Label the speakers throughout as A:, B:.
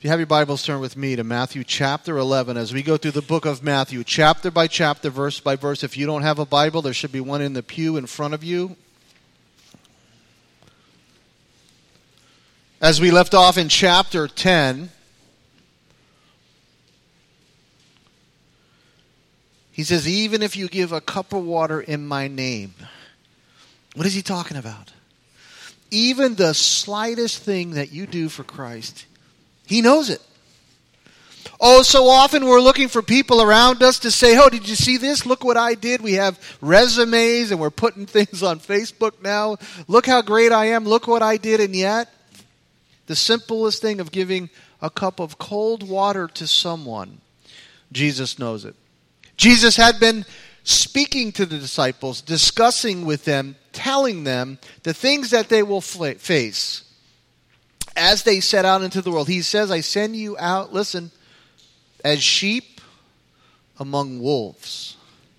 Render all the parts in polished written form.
A: If you have your Bibles, turn with me to Matthew chapter 11 as we go through the book of Matthew, chapter by chapter, verse by verse. If you don't have a Bible, there should be one in the pew in front of you. As we left off in chapter 10, he says, even if you give a cup of water in my name. What is he talking about? Even the slightest thing that you do for Christ, he knows it. Oh, so often we're looking for people around us to say, oh, did you see this? Look what I did. We have resumes and we're putting things on Facebook now. Look how great I am. Look what I did. And yet, the simplest thing of giving a cup of cold water to someone, Jesus knows it. Jesus had been speaking to the disciples, discussing with them, telling them the things that they will face as they set out into the world. He says, I send you out, listen, as sheep among wolves.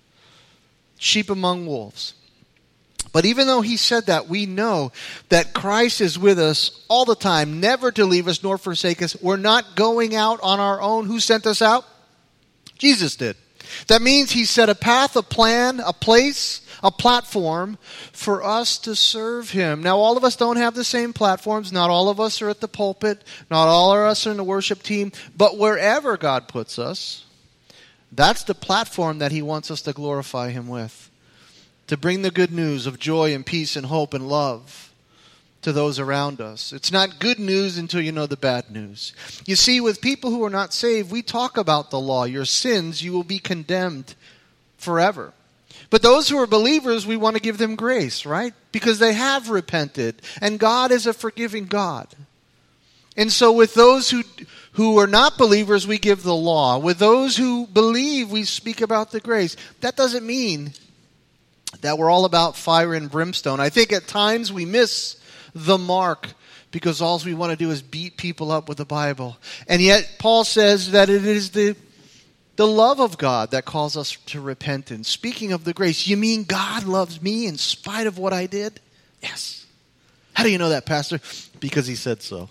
A: Sheep among wolves. But even though he said that, we know that Christ is with us all the time, never to leave us nor forsake us. We're not going out on our own. Who sent us out? Jesus did. That means he set a path, a plan, a place, a platform for us to serve him. Now, all of us don't have the same platforms. Not all of us are at the pulpit. Not all of us are in the worship team. But wherever God puts us, that's the platform that he wants us to glorify him with. To bring the good news of joy and peace and hope and love to those around us. It's not good news until you know the bad news. You see, with people who are not saved, we talk about the law. Your sins, you will be condemned forever. But those who are believers, we want to give them grace, right? Because they have repented. And God is a forgiving God. And so with those who are not believers, we give the law. With those who believe, we speak about the grace. That doesn't mean that we're all about fire and brimstone. I think at times we miss the mark because all we want to do is beat people up with the Bible. And yet Paul says that it is the love of God that calls us to repentance. Speaking of the grace, you mean God loves me in spite of what I did? Yes. How do you know that, Pastor? Because he said so.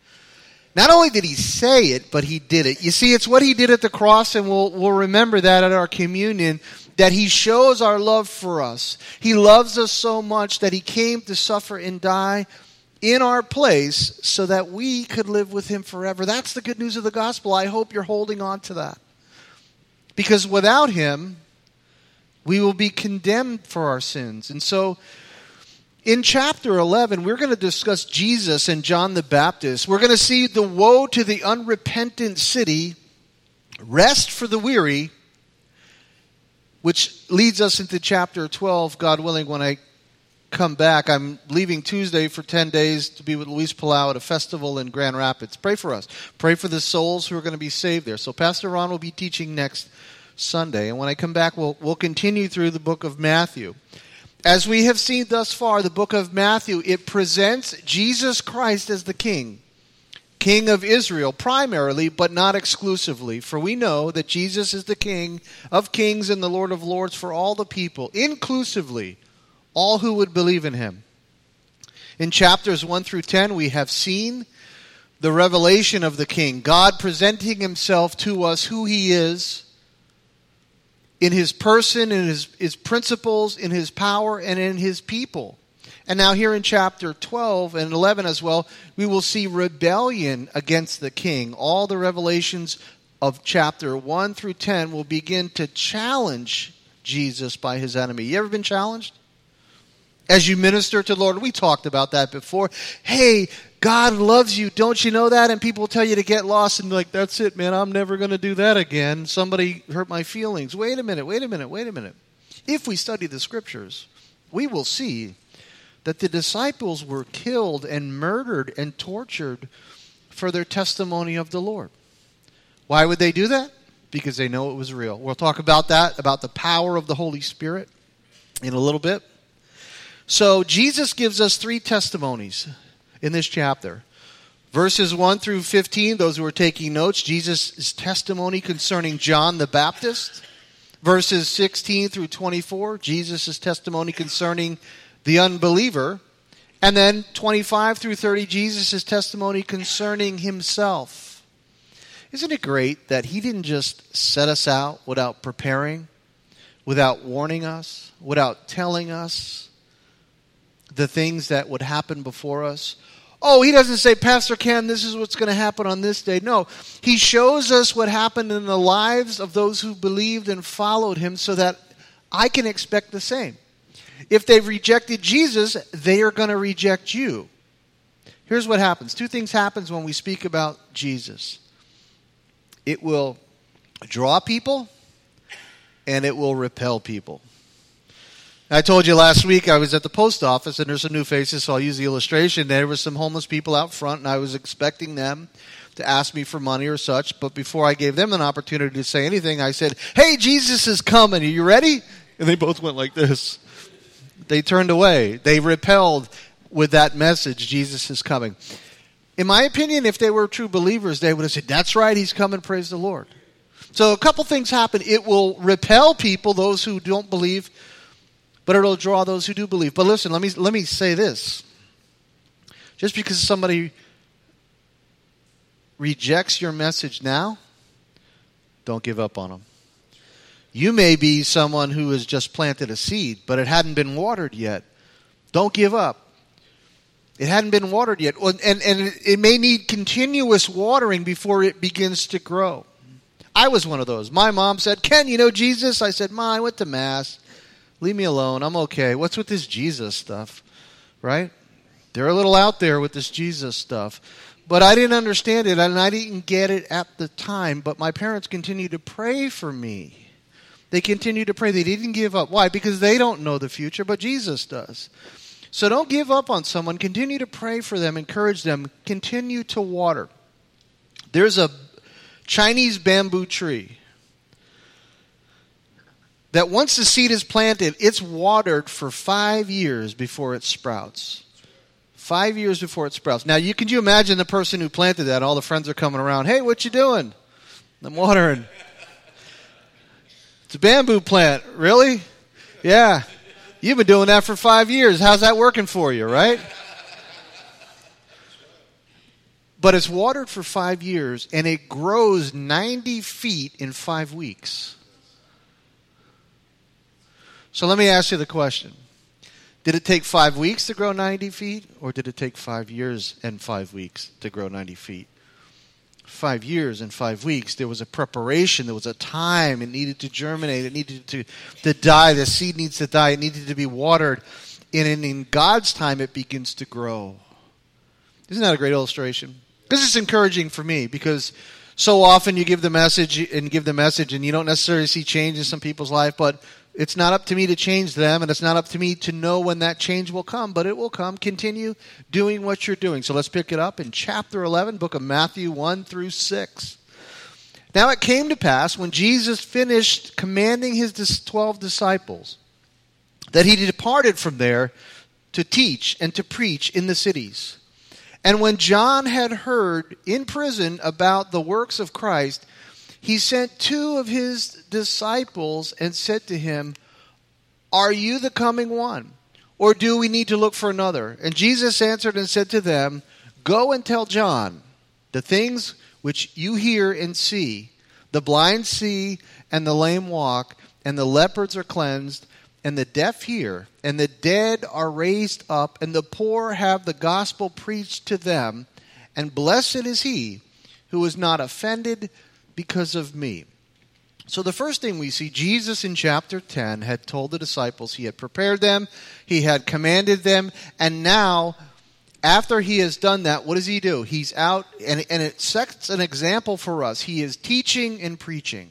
A: Not only did he say it, but he did it. You see, it's what he did at the cross, and we'll remember that at our communion, that he shows our love for us. He loves us so much that he came to suffer and die in our place so that we could live with him forever. That's the good news of the gospel. I hope you're holding on to that. Because without him, we will be condemned for our sins. And so, in chapter 11, we're going to discuss Jesus and John the Baptist. We're going to see the woe to the unrepentant city, rest for the weary, which leads us into chapter 12, God willing, when I come back. I'm leaving Tuesday for 10 days to be with Luis Palau at a festival in Grand Rapids. Pray for us. Pray for the souls who are going to be saved there. So Pastor Ron will be teaching next Sunday. And when I come back, we'll continue through the book of Matthew. As we have seen thus far, the book of Matthew, it presents Jesus Christ as the King. King of Israel, primarily, but not exclusively. For we know that Jesus is the King of kings and the Lord of lords for all the people, inclusively, all who would believe in him. In chapters 1 through 10, we have seen the revelation of the King, God presenting himself to us, who he is, in his person, in his principles, in his power, and in his people. And now here in chapter 12 and 11 as well, we will see rebellion against the king. All the revelations of chapter 1 through 10 will begin to challenge Jesus by his enemy. You ever been challenged? As you minister to the Lord, we talked about that before. Hey, God loves you. Don't you know that? And people tell you to get lost and be like, that's it, man. I'm never going to do that again. Somebody hurt my feelings. Wait a minute. If we study the scriptures, we will see that the disciples were killed and murdered and tortured for their testimony of the Lord. Why would they do that? Because they know it was real. We'll talk about that, about the power of the Holy Spirit in a little bit. So Jesus gives us 3 testimonies in this chapter. Verses 1 through 15, those who are taking notes, Jesus' testimony concerning John the Baptist. Verses 16 through 24, Jesus' testimony concerning the unbeliever. And then 25 through 30, Jesus' testimony concerning himself. Isn't it great that he didn't just set us out without preparing, without warning us, without telling us the things that would happen before us? Oh, he doesn't say, Pastor Ken, this is what's going to happen on this day. No, he shows us what happened in the lives of those who believed and followed him so that I can expect the same. If they've rejected Jesus, they are going to reject you. Here's what happens. Two things happen when we speak about Jesus. It will draw people, and it will repel people. I told you last week I was at the post office, and there's some new faces, so I'll use the illustration. There were some homeless people out front, and I was expecting them to ask me for money or such. But before I gave them an opportunity to say anything, I said, "Hey, Jesus is coming. Are you ready?" And they both went like this. They turned away. They repelled with that message, Jesus is coming. In my opinion, if they were true believers, they would have said, "That's right, he's coming, praise the Lord." So a couple things happen. It will repel people, those who don't believe, but it'll draw those who do believe. But listen, let me say this. Just because somebody rejects your message now, don't give up on them. You may be someone who has just planted a seed, but it hadn't been watered yet. Don't give up. It hadn't been watered yet. And it may need continuous watering before it begins to grow. I was one of those. My mom said, "Ken, you know Jesus?" I said, "Ma, I went to Mass. Leave me alone. I'm okay. What's with this Jesus stuff?" Right? They're a little out there with this Jesus stuff. But I didn't understand it, and I didn't get it at the time. But my parents continued to pray for me. They continued to pray. They didn't give up. Why? Because they don't know the future, but Jesus does. So don't give up on someone. Continue to pray for them. Encourage them. Continue to water. There's a Chinese bamboo tree that once the seed is planted, it's watered for 5 years before it sprouts. 5 years before it sprouts. Now, can you imagine the person who planted that? All the friends are coming around. "Hey, what you doing?" "I'm watering." "It's a bamboo plant." "Really?" "Yeah. You've been doing that for 5 years. How's that working for you," right? But it's watered for 5 years, and it grows 90 feet in 5 weeks. So let me ask you the question. Did it take 5 weeks to grow 90 feet, or did it take 5 years and 5 weeks to grow 90 feet? 5 years and 5 weeks. There was a preparation. There was a time. It needed to germinate. It needed to die. The seed needs to die. It needed to be watered. And in God's time, it begins to grow. Isn't that a great illustration? This is encouraging for me, because so often you give the message and you don't necessarily see change in some people's life, but it's not up to me to change them, and it's not up to me to know when that change will come, but it will come. Continue doing what you're doing. So let's pick it up in chapter 11, book of Matthew 1 through 6. Now it came to pass, when Jesus finished commanding his 12 disciples, that he departed from there to teach and to preach in the cities. And when John had heard in prison about the works of Christ, he sent 2 of his disciples and said to him, "Are you the coming one, or do we need to look for another?" And Jesus answered and said to them, "Go and tell John the things which you hear and see. The blind see, and the lame walk, and the lepers are cleansed, and the deaf hear, and the dead are raised up, and the poor have the gospel preached to them. And blessed is he who is not offended because of me." So the first thing we see, Jesus in chapter 10 had told the disciples, he had prepared them, he had commanded them, and now, after he has done that, what does he do? He's out, and it sets an example for us. He is teaching and preaching.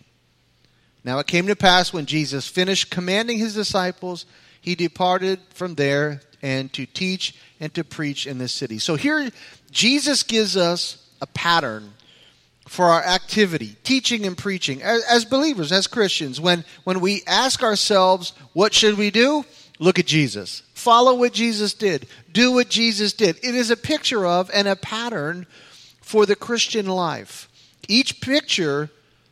A: Now it came to pass, when Jesus finished commanding his disciples, he departed from there and to teach and to preach in this city. So here, Jesus gives us a pattern for our activity, teaching and preaching. As believers, as Christians, when we ask ourselves, what should we do? Look at Jesus. Follow what Jesus did. Do what Jesus did. It is a picture of and a pattern for the Christian life. Each picture,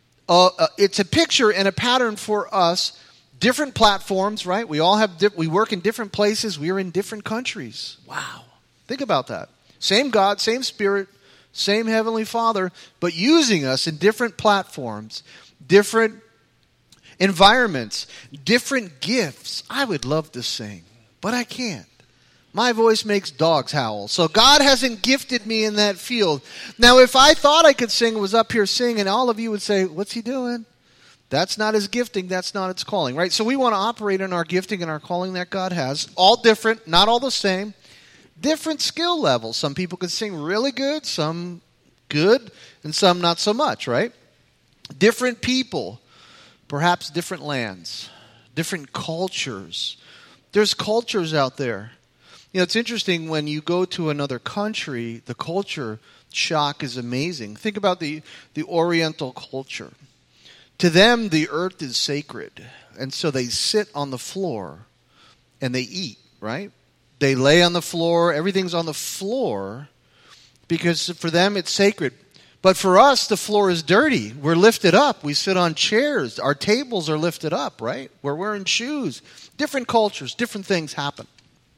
A: it's a picture and a pattern for us. Different platforms, right? We all have. We work in different places. We are in different countries. Wow. Think about that. Same God, same Spirit, Same Heavenly Father, but using us in different platforms, different environments, different gifts. I would love to sing, but I can't. My voice makes dogs howl. So God hasn't gifted me in that field. Now, if I thought I could sing, was up here singing, all of you would say, what's he doing? That's not his gifting. That's not its calling, right? So we want to operate in our gifting and our calling that God has. All different, not all the same. Different skill levels. Some people can sing really good, some good, and some not so much, right? Different people, perhaps different lands, different cultures. There's cultures out there. You know, it's interesting when you go to another country, the culture shock is amazing. Think about the Oriental culture. To them, the earth is sacred. And so they sit on the floor and they eat, right? They lay on the floor. Everything's on the floor because for them it's sacred. But for us, the floor is dirty. We're lifted up. We sit on chairs. Our tables are lifted up, right? We're wearing shoes. Different cultures, different things happen.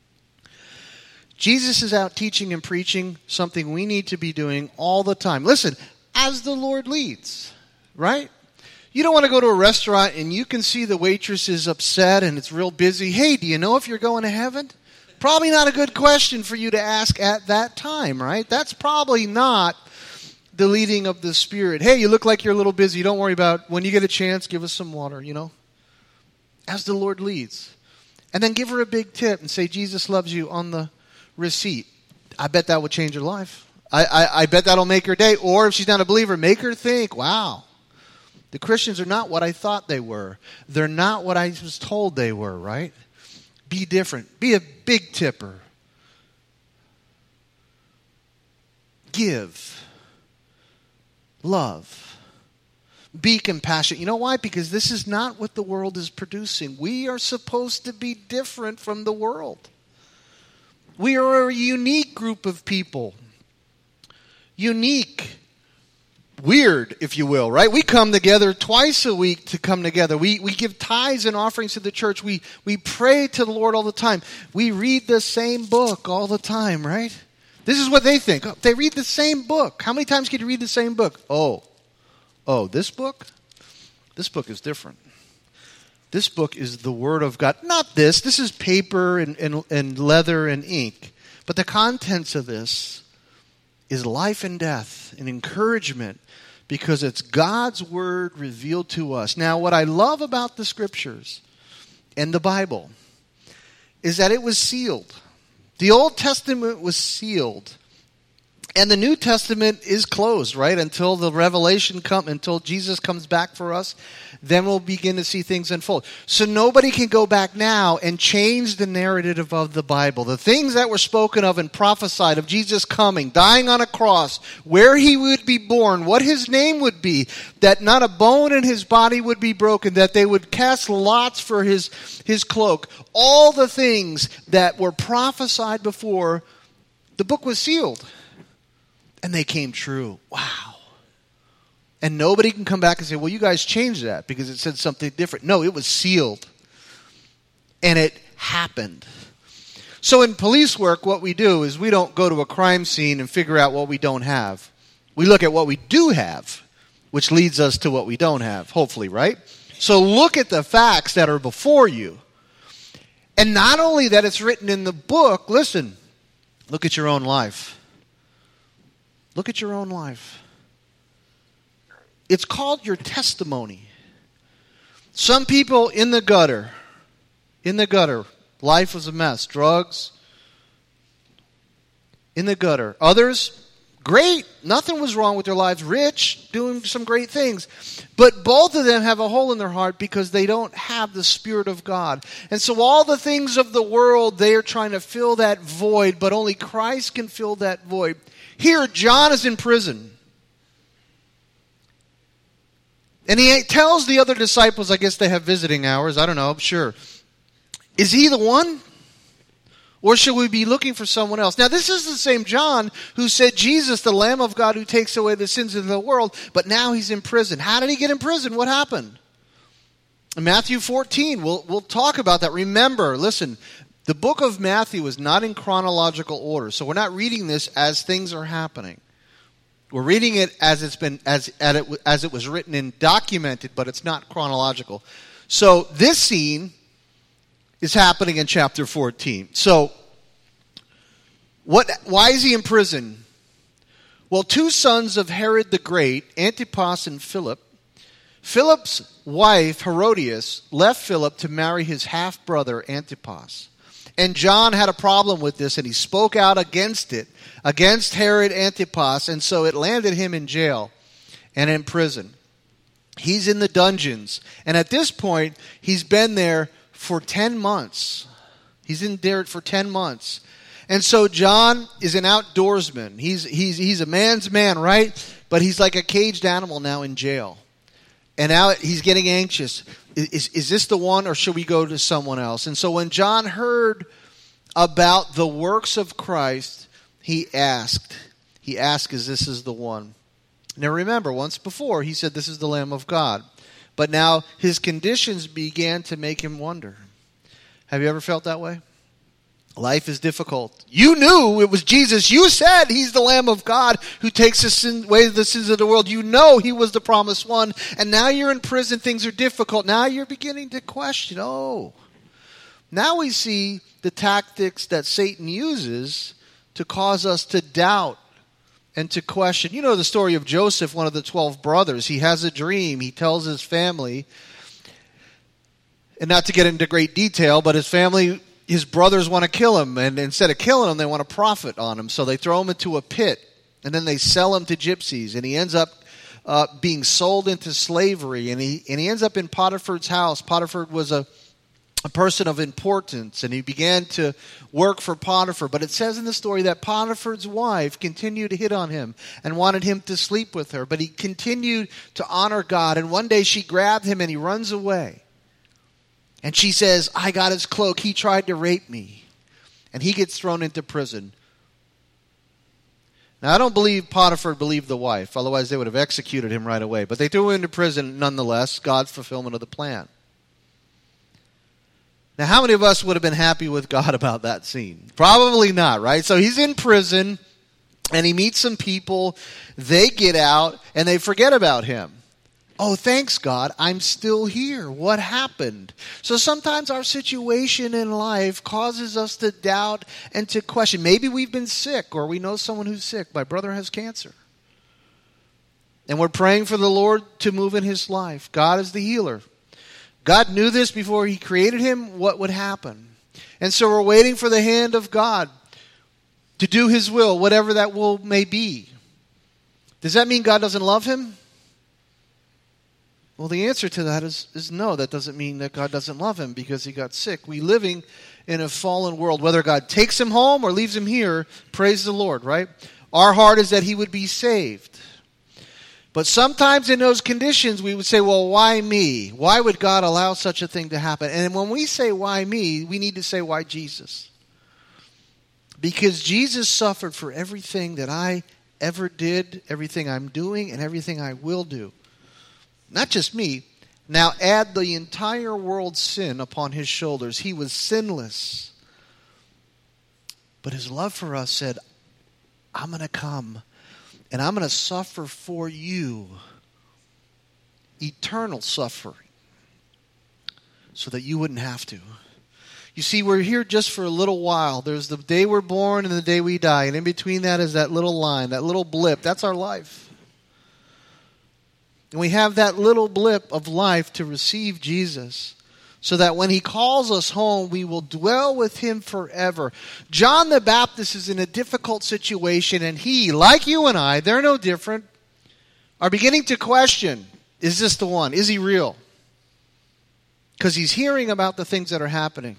A: Jesus is out teaching and preaching something we need to be doing all the time. Listen, as the Lord leads, right? You don't want to go to a restaurant and you can see the waitress is upset and it's real busy. Hey, do you know if you're going to heaven? Probably not a good question for you to ask at that time, right? That's probably not the leading of the Spirit. Hey, you look like you're a little busy. Don't worry about it. When you get a chance, give us some water, you know? As the Lord leads. And then give her a big tip and say, Jesus loves you on the receipt. I bet that would change her life. I bet that'll make her day. Or if she's not a believer, make her think, wow, the Christians are not what I thought they were. They're not what I was told they were, right? Be different. Be a big tipper. Give. Love. Be compassionate. You know why? Because this is not what the world is producing. We are supposed to be different from the world. We are a unique group of people. Unique. Weird, if you will, right? We come together twice a week to come together. We give tithes and offerings to the church. We pray to the Lord all the time. We read the same book all the time, right? This is what they think. Oh, they read the same book. How many times can you read the same book? Oh, this book? This book is different. This book is the Word of God. Not this. This is paper and leather and ink. But the contents of this is life and death and encouragement because it's God's Word revealed to us. Now, what I love about the Scriptures and the Bible is that it was sealed. The Old Testament was sealed. And the New Testament is closed, right? Until the revelation comes, until Jesus comes back for us, then we'll begin to see things unfold. So nobody can go back now and change the narrative of the Bible. The things that were spoken of and prophesied of Jesus coming, dying on a cross, where he would be born, what his name would be, that not a bone in his body would be broken, that they would cast lots for his cloak. All the things that were prophesied before, the book was sealed. And they came true. Wow. And nobody can come back and say, well, you guys changed that because it said something different. No, it was sealed. And it happened. So in police work, what we do is we don't go to a crime scene and figure out what we don't have. We look at what we do have, which leads us to what we don't have, hopefully, right? So look at the facts that are before you. And not only that it's written in the book, listen, look at your own life. Look at your own life. It's called your testimony. Some people in the gutter, life was a mess, drugs, in the gutter. Others, great, nothing was wrong with their lives, rich, doing some great things. But both of them have a hole in their heart because they don't have the Spirit of God. And so all the things of the world, they are trying to fill that void, but only Christ can fill that void. Here, John is in prison. And he tells the other disciples, I guess they have visiting hours, I don't know, sure. Is he the one? Or should we be looking for someone else? Now, this is the same John who said, Jesus, the Lamb of God who takes away the sins of the world, but now he's in prison. How did he get in prison? What happened? In Matthew 14, we'll talk about that. Remember, listen, the book of Matthew is not in chronological order, so we're not reading this as things are happening. We're reading it as it was written and documented, but it's not chronological. So this scene is happening in chapter 14. So why is he in prison? Well, two sons of Herod the Great, Antipas and Philip. Philip's wife, Herodias, left Philip to marry his half-brother, Antipas. And John had a problem with this, and he spoke out against it, against Herod Antipas, and so it landed him in jail and in prison. He's in the dungeons, and at this point, he's been there for 10 months. He's in there for 10 months. And so John is an outdoorsman. He's a man's man, right? But he's like a caged animal now in jail. And now he's getting anxious. Is this the one, or should we go to someone else? And so when John heard about the works of Christ, he asked, is this the one? Now remember, once before, he said, this is the Lamb of God. But now his conditions began to make him wonder. Have you ever felt that way? Life is difficult. You knew it was Jesus. You said he's the Lamb of God who takes away the sins of the world. You know he was the promised one. And now you're in prison. Things are difficult. Now you're beginning to question. Oh, now we see the tactics that Satan uses to cause us to doubt and to question. You know the story of Joseph, one of the 12 brothers. He has a dream. He tells his family, and not to get into great detail, but his brothers want to kill him, and instead of killing him, they want to profit on him. So they throw him into a pit, and then they sell him to gypsies, and he ends up being sold into slavery, and he ends up in Potiphar's house. Potiphar was a person of importance, and he began to work for Potiphar. But it says in the story that Potiphar's wife continued to hit on him and wanted him to sleep with her, but he continued to honor God, and one day she grabbed him, and he runs away. And she says, I got his cloak. He tried to rape me. And he gets thrown into prison. Now, I don't believe Potiphar believed the wife. Otherwise, they would have executed him right away. But they threw him into prison nonetheless. God's fulfillment of the plan. Now, how many of us would have been happy with God about that scene? Probably not, right? So he's in prison, and he meets some people. They get out, and they forget about him. Oh, thanks, God, I'm still here. What happened? So sometimes our situation in life causes us to doubt and to question. Maybe we've been sick, or we know someone who's sick. My brother has cancer. And we're praying for the Lord to move in his life. God is the healer. God knew this before he created him, what would happen. And so we're waiting for the hand of God to do his will, whatever that will may be. Does that mean God doesn't love him? Well, the answer to that is no. That doesn't mean that God doesn't love him because he got sick. We're living in a fallen world. Whether God takes him home or leaves him here, praise the Lord, right? Our heart is that he would be saved. But sometimes in those conditions, we would say, well, why me? Why would God allow such a thing to happen? And when we say, why me, we need to say, why Jesus? Because Jesus suffered for everything that I ever did, everything I'm doing, and everything I will do. Not just me. Now add the entire world's sin upon his shoulders. He was sinless. But his love for us said, I'm going to come and I'm going to suffer for you eternal suffering so that you wouldn't have to. You see, we're here just for a little while. There's the day we're born and the day we die. And in between that is that little line, that little blip. That's our life. And we have that little blip of life to receive Jesus so that when he calls us home, we will dwell with him forever. John the Baptist is in a difficult situation, and he, like you and I, they're no different, are beginning to question, is this the one? Is he real? Because he's hearing about the things that are happening.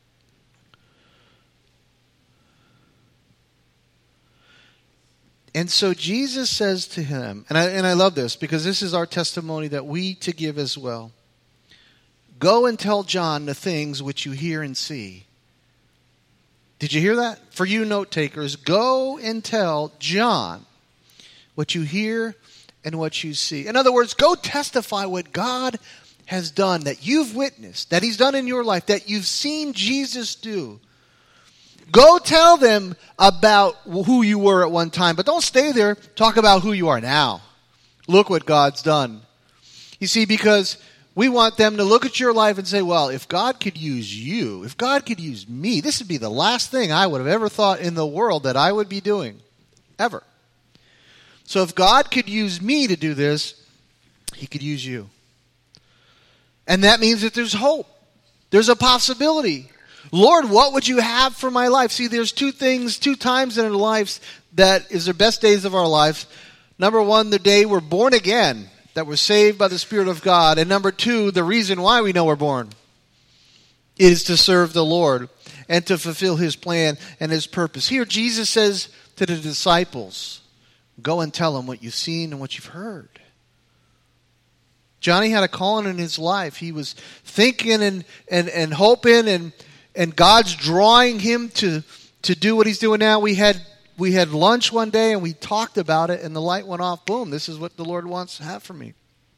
A: And so Jesus says to him, and I love this because this is our testimony that we to give as well. Go and tell John the things which you hear and see. Did you hear that? For you note takers, go and tell John what you hear and what you see. In other words, go testify what God has done, that you've witnessed, that he's done in your life, that you've seen Jesus do. Go tell them about who you were at one time, but don't stay there. Talk about who you are now. Look what God's done. You see, because we want them to look at your life and say, well, if God could use you, if God could use me, this would be the last thing I would have ever thought in the world that I would be doing. Ever. So if God could use me to do this, He could use you. And that means that there's hope. There's a possibility. Lord, what would you have for my life? See, there's two times in our lives that is the best days of our lives. Number one, the day we're born again, that we're saved by the Spirit of God. And number two, the reason why we know we're born is to serve the Lord and to fulfill His plan and His purpose. Here, Jesus says to the disciples, go and tell them what you've seen and what you've heard. Johnny had a calling in his life. He was thinking and hoping, and God's drawing him to do what he's doing now. We had lunch one day and we talked about it, and the light went off. Boom, this is what the Lord wants to have for me.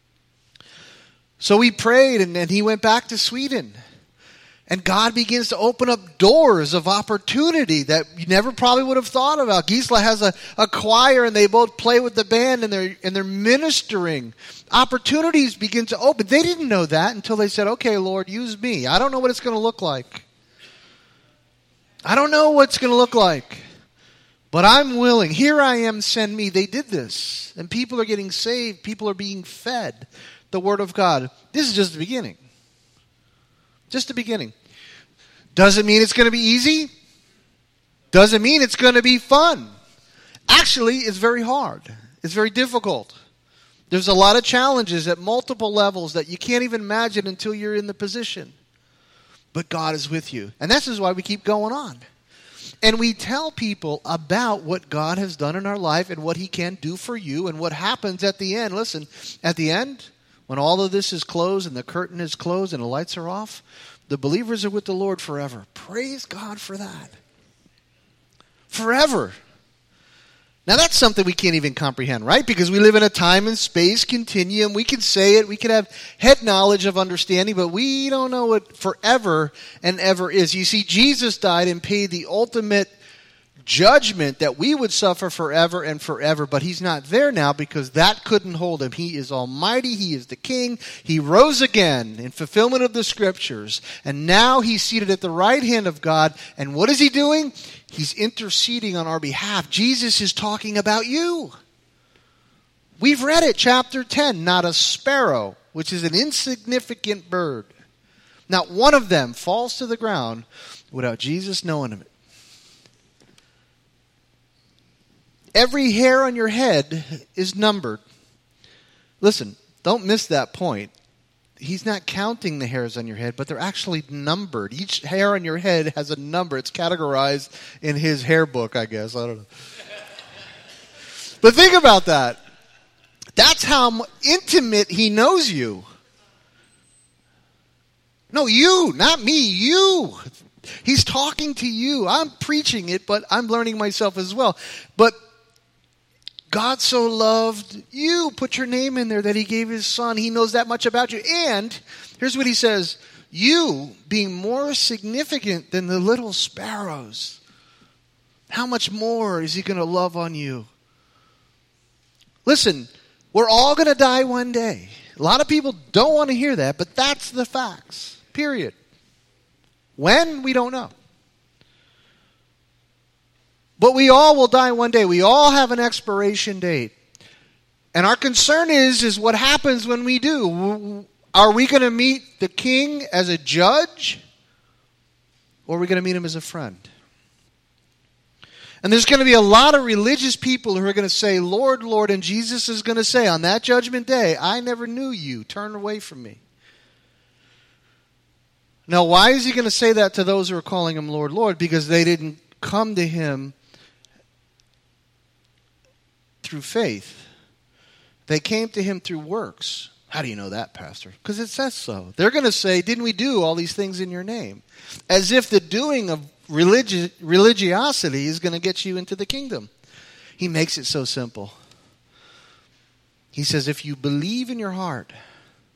A: So we prayed, and he went back to Sweden. And God begins to open up doors of opportunity that you never probably would have thought about. Gisela has a choir, and they both play with the band, and they're ministering. Opportunities begin to open. They didn't know that until they said, okay, Lord, use me. I don't know what it's going to look like. I don't know what it's going to look like. But I'm willing. Here I am, send me. They did this. And people are getting saved. People are being fed the Word of God. This is just the beginning. Just the beginning. Doesn't mean it's going to be easy. Doesn't mean it's going to be fun. Actually, it's very hard. It's very difficult. There's a lot of challenges at multiple levels that you can't even imagine until you're in the position. But God is with you. And this is why we keep going on. And we tell people about what God has done in our life and what He can do for you and what happens at the end. Listen, at the end, when all of this is closed and the curtain is closed and the lights are off, the believers are with the Lord forever. Praise God for that. Forever. Now that's something we can't even comprehend, right? Because we live in a time and space continuum. We can say it. We can have head knowledge of understanding, but we don't know what forever and ever is. You see, Jesus died and paid the ultimate judgment that we would suffer forever and forever, but He's not there now because that couldn't hold Him. He is almighty. He is the King. He rose again in fulfillment of the Scriptures, and now He's seated at the right hand of God. And what is He doing? He's interceding on our behalf. Jesus is talking about you. We've read it, chapter 10. Not a sparrow, which is an insignificant bird, not one of them falls to the ground without Jesus knowing of it. Every hair on your head is numbered. Listen, don't miss that point. He's not counting the hairs on your head, but they're actually numbered. Each hair on your head has a number. It's categorized in His hair book, I guess. I don't know. But think about that. That's how intimate He knows you. No, you, not me, you. He's talking to you. I'm preaching it, but I'm learning myself as well. But God so loved you. Put your name in there that He gave His Son. He knows that much about you. And here's what He says. You being more significant than the little sparrows. How much more is He going to love on you? Listen, we're all going to die one day. A lot of people don't want to hear that, but that's the facts. Period. When? We don't know. But we all will die one day. We all have an expiration date. And our concern is what happens when we do. Are we going to meet the King as a judge? Or are we going to meet Him as a friend? And there's going to be a lot of religious people who are going to say, Lord, Lord, and Jesus is going to say on that judgment day, I never knew you. Turn away from me. Now, why is He going to say that to those who are calling Him Lord, Lord? Because they didn't come to Him through faith. They came to Him through works. How do you know that, Pastor? Because it says so. They're going to say, didn't we do all these things in your name? As if the doing of religiosity is going to get you into the kingdom. He makes it so simple. He says, if you believe in your heart,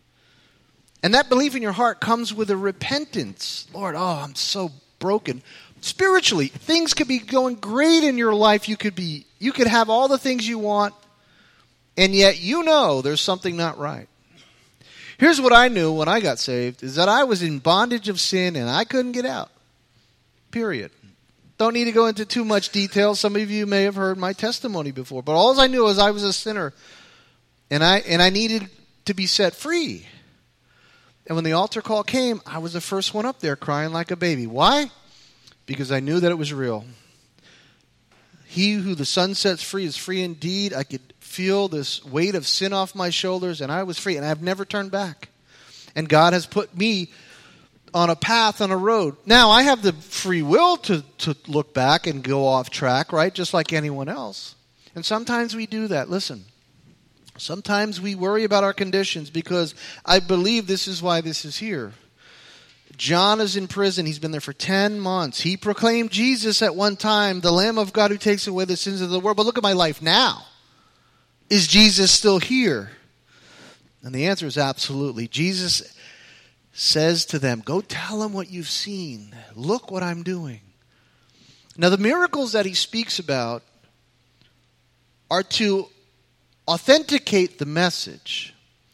A: and that belief in your heart comes with a repentance. Lord, I'm so broken. Spiritually, things could be going great in your life. You could have all the things you want, and yet you know there's something not right. Here's what I knew when I got saved, is that I was in bondage of sin and I couldn't get out. Period. Don't need to go into too much detail. Some of you may have heard my testimony before, but all I knew was I was a sinner, and I needed to be set free. And when the altar call came, I was the first one up there crying like a baby. Why? Because I knew that it was real. He who the Son sets free is free indeed. I could feel this weight of sin off my shoulders, and I was free, and I've never turned back. And God has put me on a path, on a road. Now, I have the free will to look back and go off track, right? Just like anyone else. And sometimes we do that. Listen, sometimes we worry about our conditions because I believe this is why this is here. John is in prison. He's been there for 10 months. He proclaimed Jesus at one time, the Lamb of God who takes away the sins of the world. But look at my life now. Is Jesus still here? And the answer is absolutely. Jesus says to them, go tell them what you've seen. Look what I'm doing. Now, the miracles that he speaks about are to authenticate the message.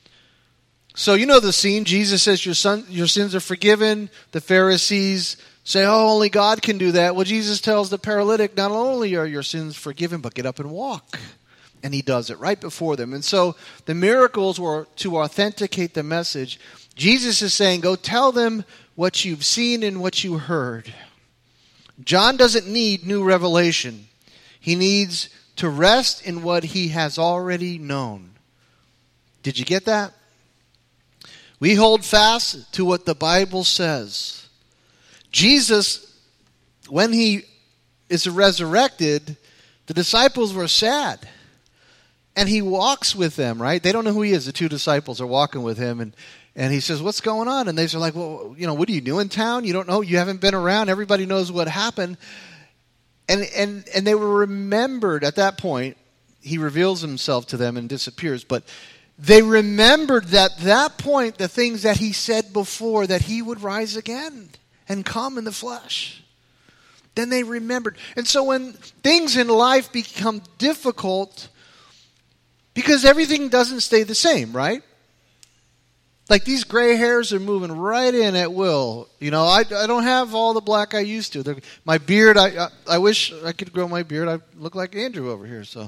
A: So you know the scene. Jesus says, your sins are forgiven. The Pharisees say, oh, only God can do that. Well, Jesus tells the paralytic, not only are your sins forgiven, but get up and walk. And he does it right before them. And so the miracles were to authenticate the message. Jesus is saying, go tell them what you've seen and what you heard. John doesn't need new revelation. He needs to rest in what he has already known. Did you get that? We hold fast to what the Bible says. Jesus, when he is resurrected, the disciples were sad. And he walks with them, right? They don't know who he is. The two disciples are walking with him. And he says, what's going on? And they are like, well, what do you do in town? You don't know. You haven't been around. Everybody knows what happened. And they were remembered at that point. He reveals himself to them and disappears. But they remembered at that point the things that he said before, that he would rise again and come in the flesh. Then they remembered. And so when things in life become difficult, because everything doesn't stay the same, right? Like these gray hairs are moving right in at will. I don't have all the black I used to. My beard, I wish I could grow my beard. I look like Andrew over here. So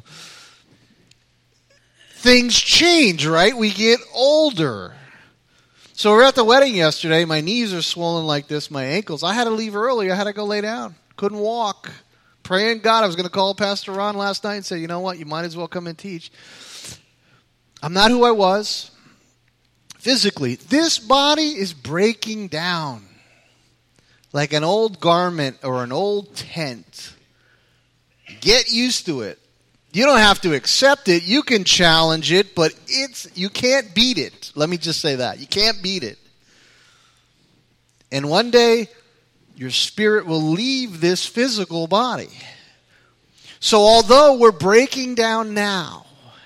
A: things change, right? We get older. So we're at the wedding yesterday. My knees are swollen like this, my ankles. I had to leave early. I had to go lay down. Couldn't walk. Praying God. I was going to call Pastor Ron last night and say, you know what? You might as well come and teach. I'm not who I was. Physically, this body is breaking down like an old garment or an old tent. Get used to it. You don't have to accept it. You can challenge it, but you can't beat it. Let me just say that. You can't beat it. And one day, your spirit will leave this physical body. So although we're breaking down now,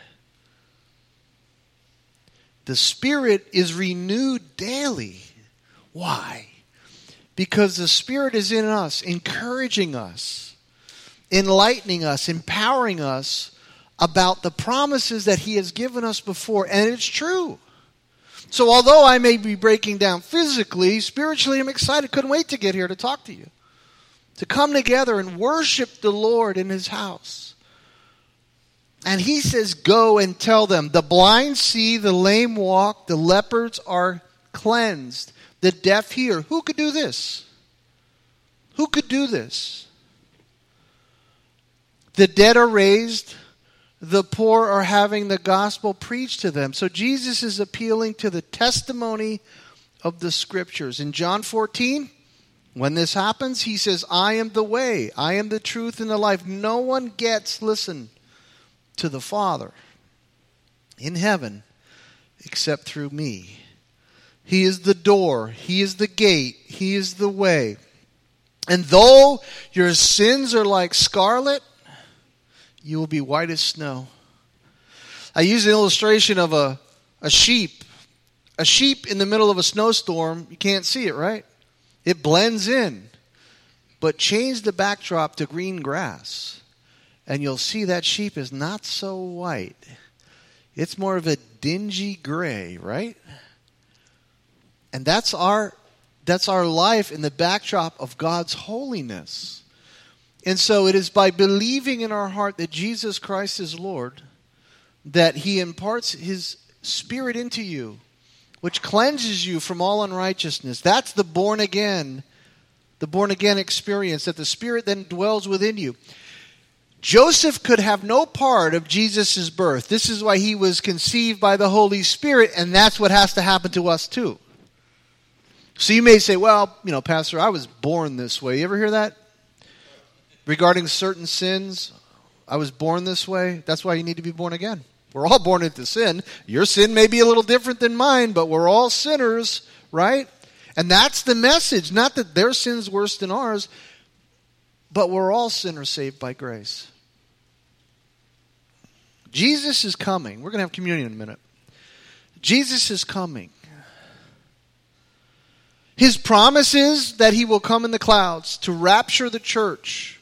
A: the Spirit is renewed daily. Why? Because the Spirit is in us, encouraging us, enlightening us, empowering us about the promises that He has given us before. And it's true. So although I may be breaking down physically, spiritually I'm excited. Couldn't wait to get here to talk to you. To come together and worship the Lord in His house. And he says, go and tell them, the blind see, the lame walk, the lepers are cleansed, the deaf hear. Who could do this? Who could do this? The dead are raised, the poor are having the gospel preached to them. So Jesus is appealing to the testimony of the Scriptures. In John 14, when this happens, he says, I am the way, I am the truth and the life. No one gets, listen, to the Father in heaven except through me. He is the door. He is the gate. He is the way. And though your sins are like scarlet, you will be white as snow. I use an illustration of a sheep. A sheep in the middle of a snowstorm, you can't see it, right? It blends in. But change the backdrop to green grass, and you'll see that sheep is not so white. It's more of a dingy gray, right? And that's our life in the backdrop of God's holiness. And so it is by believing in our heart that Jesus Christ is Lord that He imparts His Spirit into you, which cleanses you from all unrighteousness. That's the born again experience, that the Spirit then dwells within you. Joseph could have no part of Jesus' birth. This is why he was conceived by the Holy Spirit, and that's what has to happen to us too. So you may say, well, Pastor, I was born this way. You ever hear that? Regarding certain sins, I was born this way. That's why you need to be born again. We're all born into sin. Your sin may be a little different than mine, but we're all sinners, right? And that's the message. Not that their sin's worse than ours, but we're all sinners saved by grace. Jesus is coming. We're going to have communion in a minute. Jesus is coming. His promise is that He will come in the clouds to rapture the church.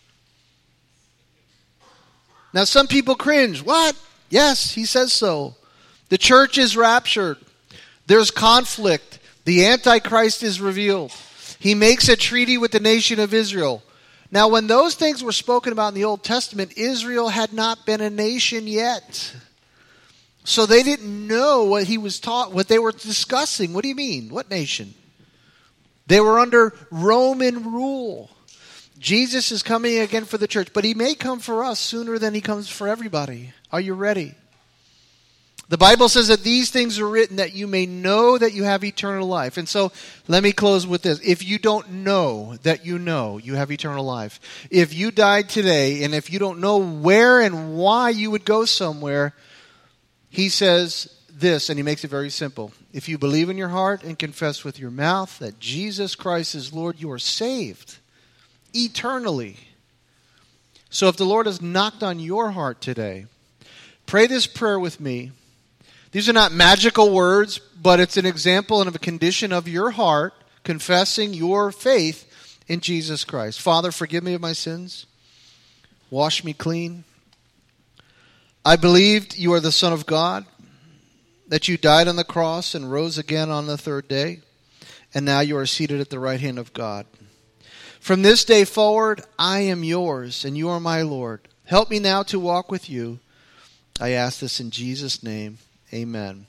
A: Now some people cringe. What? Yes, He says so. The church is raptured. There's conflict. The Antichrist is revealed. He makes a treaty with the nation of Israel. Now, when those things were spoken about in the Old Testament, Israel had not been a nation yet. So they didn't know what He was taught, what they were discussing. What do you mean? What nation? They were under Roman rule. Jesus is coming again for the church, but He may come for us sooner than He comes for everybody. Are you ready? The Bible says that these things are written that you may know that you have eternal life. And so let me close with this. If you don't know that you know you have eternal life, if you died today and if you don't know where and why you would go somewhere, He says this, and He makes it very simple. If you believe in your heart and confess with your mouth that Jesus Christ is Lord, you are saved eternally. So if the Lord has knocked on your heart today, pray this prayer with me. These are not magical words, but it's an example and of a condition of your heart confessing your faith in Jesus Christ. Father, forgive me of my sins. Wash me clean. I believed you are the Son of God, that you died on the cross and rose again on the third day, and now you are seated at the right hand of God. From this day forward, I am yours, and you are my Lord. Help me now to walk with you. I ask this in Jesus' name. Amen.